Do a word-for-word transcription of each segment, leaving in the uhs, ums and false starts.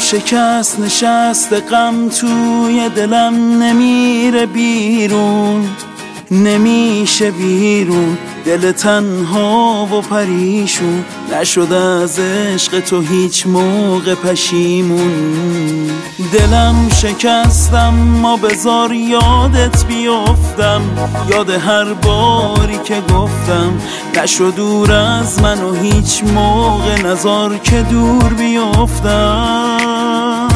شکست نشست غم توی دلم نمیره بیرون، نمیشه بیرون. دل تنها و پریشون نشد از عشق تو هیچ موقع پشیمون. دلم شکستم ما بذار یادت بیفتم، یاد هر باری که گفتم نشد دور از من و هیچ موقع نذار که دور بیفتم.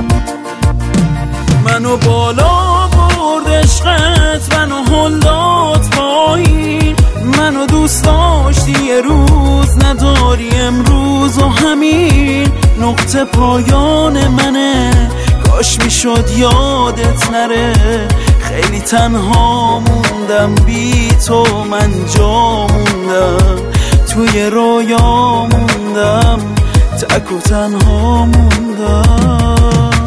منو بالا برد عشقت، منو هل داد پایین، منو دوست داشتی یه روز نداری امروز و همین نقطه پایان منه. کاش میشد یادت نره، خیلی تنها موندم بی تو، من جا موندم توی رویا موندم، تک و تنها موندم.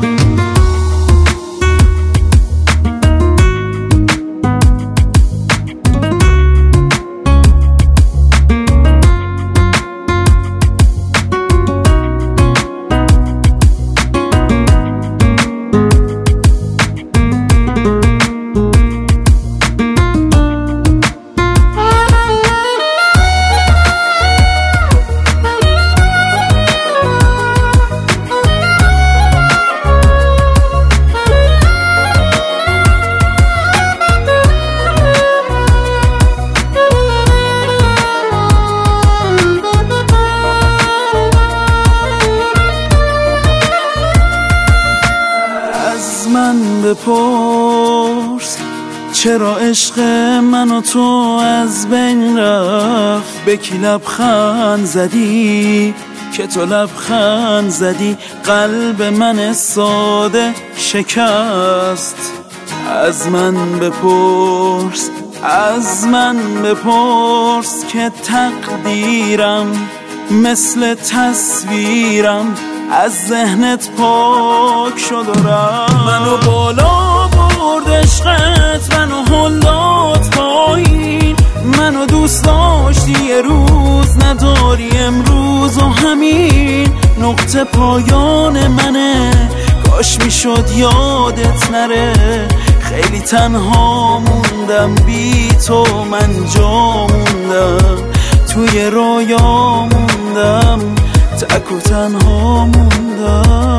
من بپرس چرا عشق من و تو از بین رفت، به کی لبخند زدی که تو لبخند زدی، قلب من ساده شکست. از من بپرس از من بپرس که تقدیرم مثل تصویرم از ذهنت پاک شد و رفت. منو بالا برد عشقت، منو هل داد پایین، منو دوست داشتی یه روز نداری امروز و همین نقطه پایان منه. کاش میشد یادت نره، خیلی تنها موندم بی تو، من جا موندم توی رویا موندم، تک و تنها موندم.